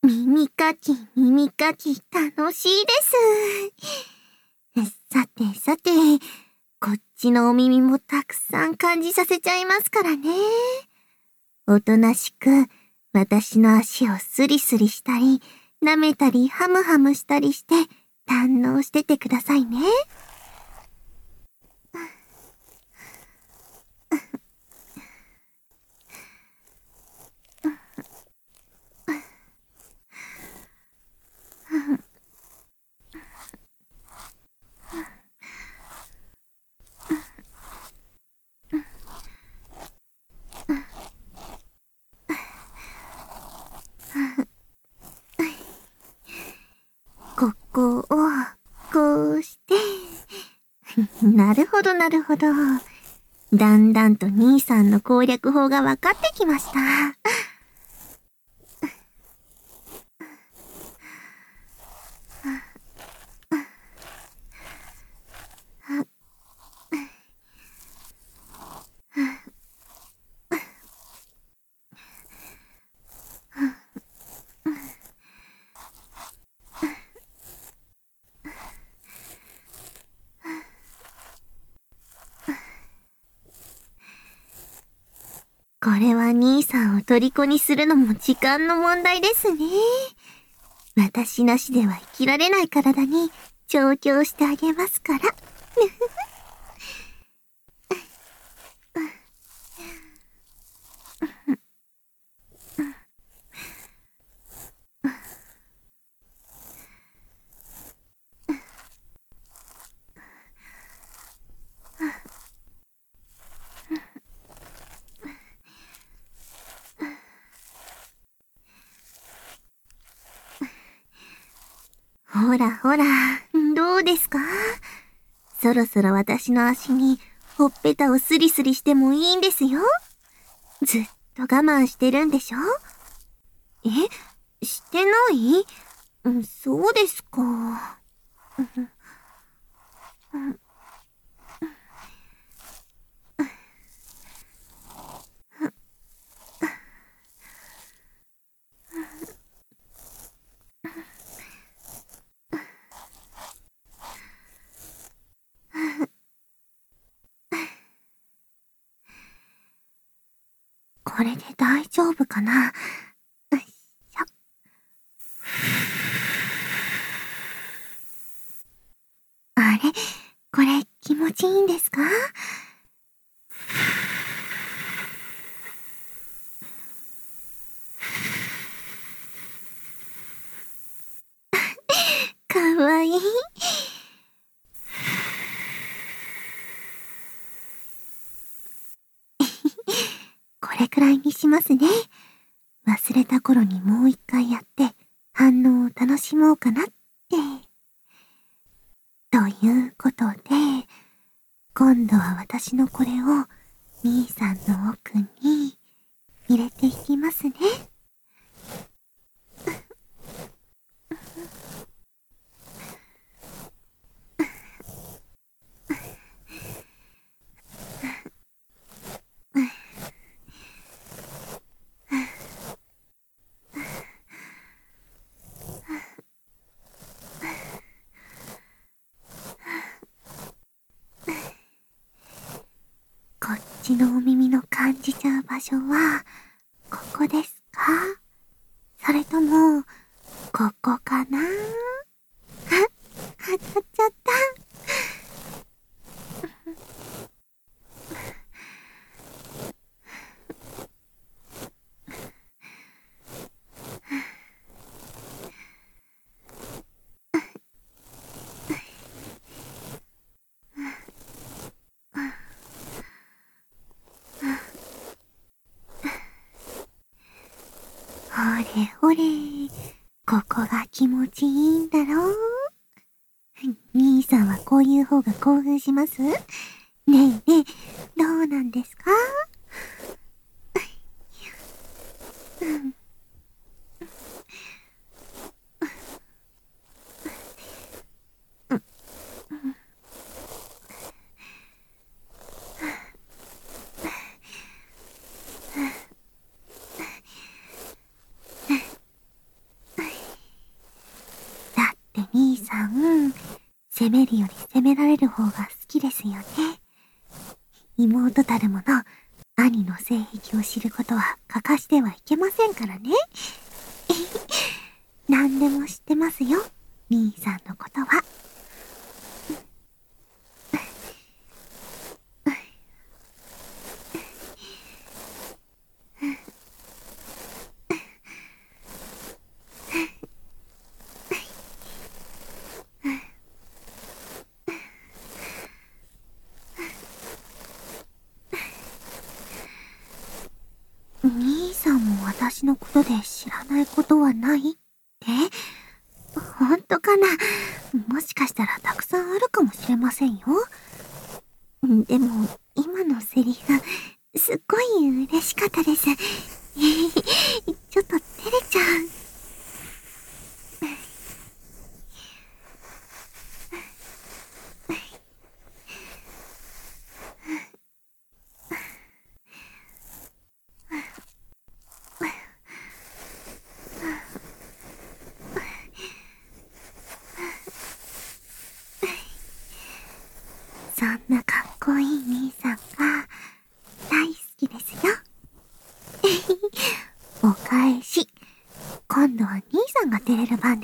耳かき、耳かき、楽しいです。さてさて、こっちのお耳もたくさん感じさせちゃいますからね。おとなしく、私の足をスリスリしたり、舐めたり、ハムハムしたりして、堪能しててくださいね。ここを、こうして。なるほどなるほど。だんだんと兄さんの攻略法が分かってきました。これは兄さんを虜にするのも時間の問題ですね。私なしでは生きられない体に調教してあげますから。ほらほら、どうですか？そろそろ私の足にほっぺたをスリスリしてもいいんですよ。ずっと我慢してるんでしょ？してない？そうですか。これで大丈夫かな？よいしょ。あれ？これ気持ちいいんですか？かわいい。これくらいにしますね。忘れた頃にもう一回やって反応を楽しもうかなって。ということで、今度は私のこれを兄さんの奥に入れていきますね。こっちのお耳の感じちゃう場所は、ここですか？それとも、ここかな？当たっちゃった。ほれほれ、ここが気持ちいいんだろう？兄さんはこういう方が興奮します？ねえねえ、どうなんですか？ さん、責めるより責められる方が好きですよね。妹たるもの、兄の性癖を知ることは欠かしてはいけませんからね。何でも知ってますよ、兄さんのことは。兄さんも私のことで知らないことはないって？本当かな？もしかしたらたくさんあるかもしれませんよ。でも、今のセリフ、すっごい嬉しかったです。ちょっと照れちゃう。そんなかっこいい兄さんが大好きですよ。お返し。今度は兄さんが照れる番です。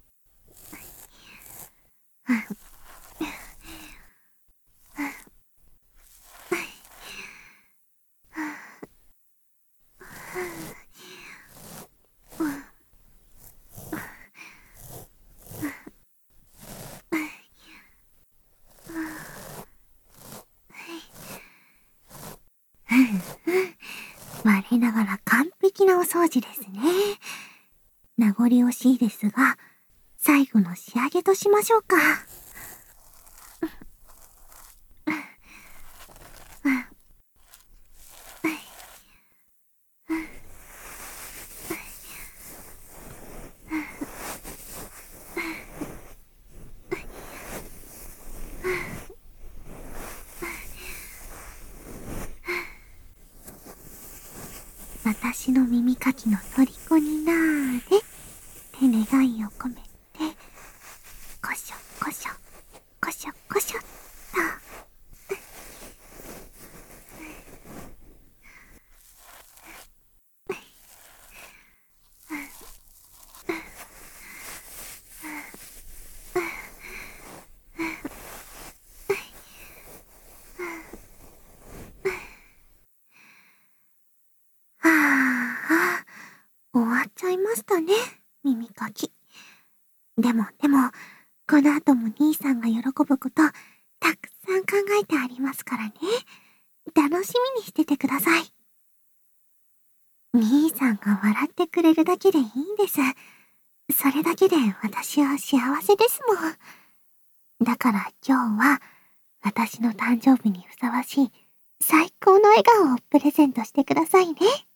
我ながら完璧なお掃除ですね。名残惜しいですが、最後の仕上げとしましょうか。私の耳かきの虜になーれって願いを込めて、こしょこしょ、こしょこしょっと。はあ、終わっちゃいましたね、耳かき。でも、この後も兄さんが喜ぶこと、たくさん考えてありますからね。楽しみにしててください。兄さんが笑ってくれるだけでいいんです。それだけで私は幸せですもん。だから今日は、私の誕生日にふさわしい、最高の笑顔をプレゼントしてくださいね。